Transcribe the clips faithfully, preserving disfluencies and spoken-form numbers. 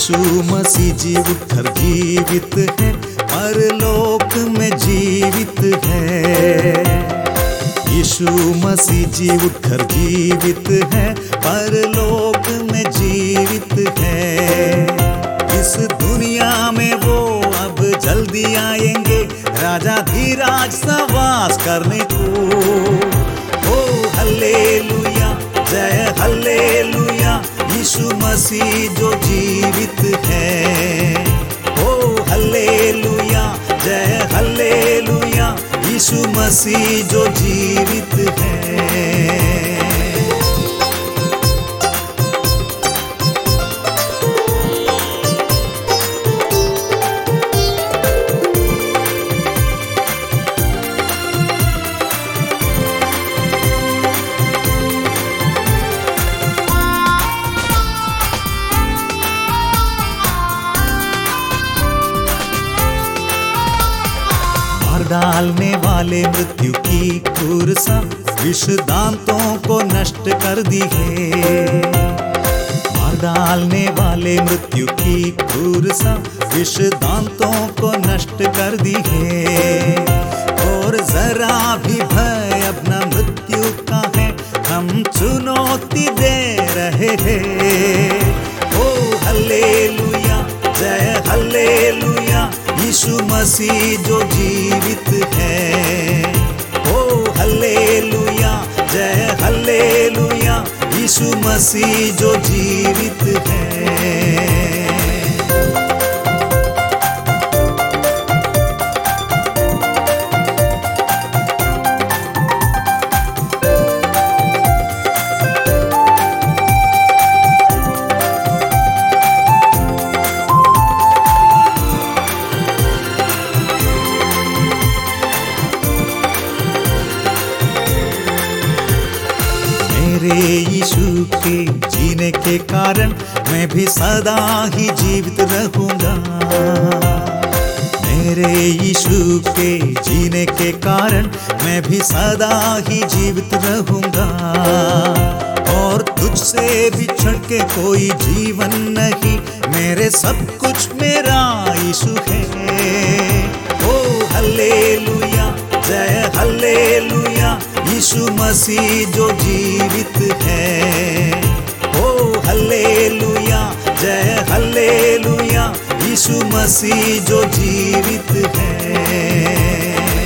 यीशु मसीह जी उठकर जीवित है, परलोक में जीवित है। यीशु मसीह जी उठकर जीवित है, परलोक में जीवित है। इस दुनिया में वो अब जल्दी आएंगे, राजा धीराज सवास करने को। ओ हल्लेलुया, जय हल्लेलुया, यीशु मसीह जो जीवित है। ओ हल्लेलुया, जय हल्लेलुया, यीशु मसीह जो जीवित है। डालने वाले मृत्यु की कुर्सा विष दांतों को नष्ट कर दी है। मार डालने वाले मृत्यु की कुर्सा विष दांतों को नष्ट कर दी है। और जरा भी भय अब न मृत्यु का है, हम चुनौती दे रहे हैं। ओ हल्लेलुया, जय हल्लेलुया, यीशु मसीह जो जीवित है। ओ हल्लेलुया, जय हल्लेलुया, यीशु मसीह जो जीवित है। मेरे यीशु के जीने के कारण मैं भी सदा ही जीवित रहूंगा। मेरे यीशु के जीने के कारण मैं भी सदा ही जीवित रहूंगा। और तुझसे बिछड़ के कोई जीवन नहीं, मेरे सब कुछ मेरा यीशु है। ओ हल्लेलुया, जय हल्लेलुया, यीशु मसीह जो जीवित है। ओ हल्लेलुया, जय हल्लेलुया, यीशु मसीह जो जीवित है।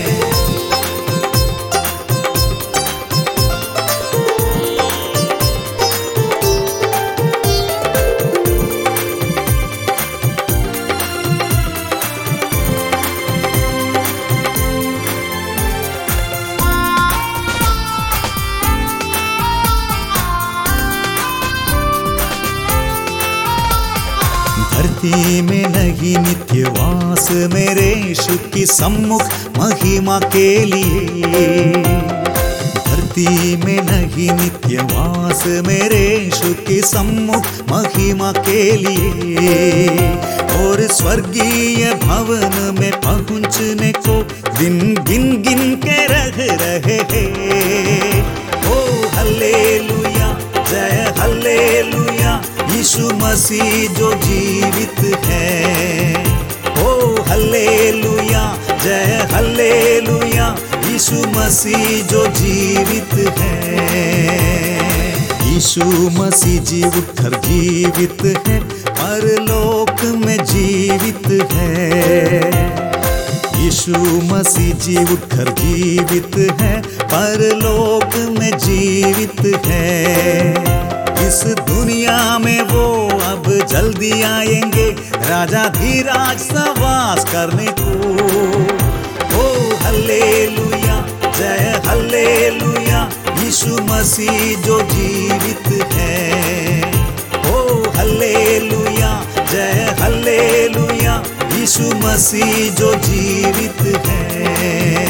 धरती में नहीं नित्यवास मेरे यीशु की सम्मुख महिमा के लिए। धरती में नहीं नित्यवास मेरे यीशु की सम्मुख महिमा के लिए। और स्वर्गीय भवन में पहुँचने को दिन गिन गिन के रह रहे हैं। ओ हल्लेलुया, जय हल्लेलुया, यीशु मसीह जो जीवित है। ओ हल्लेलुया, जय हल्लेलुया, यीशु मसीह जो जीवित है। यीशु मसीह जी उठकर जीवित है, परलोक में जीवित है। यीशु मसीह जी उठकर जीवित है, परलोक में जीवित है। इस दुनिया में वो अब जल्दी आएंगे, राजा धीराज सवास करने को। ओ हल्लेलुया, जय हल्लेलुया, यीशु मसीह जो जीवित है। ओ हल्लेलुया, जय हल्लेलुया, यीशु मसीह जो जीवित है।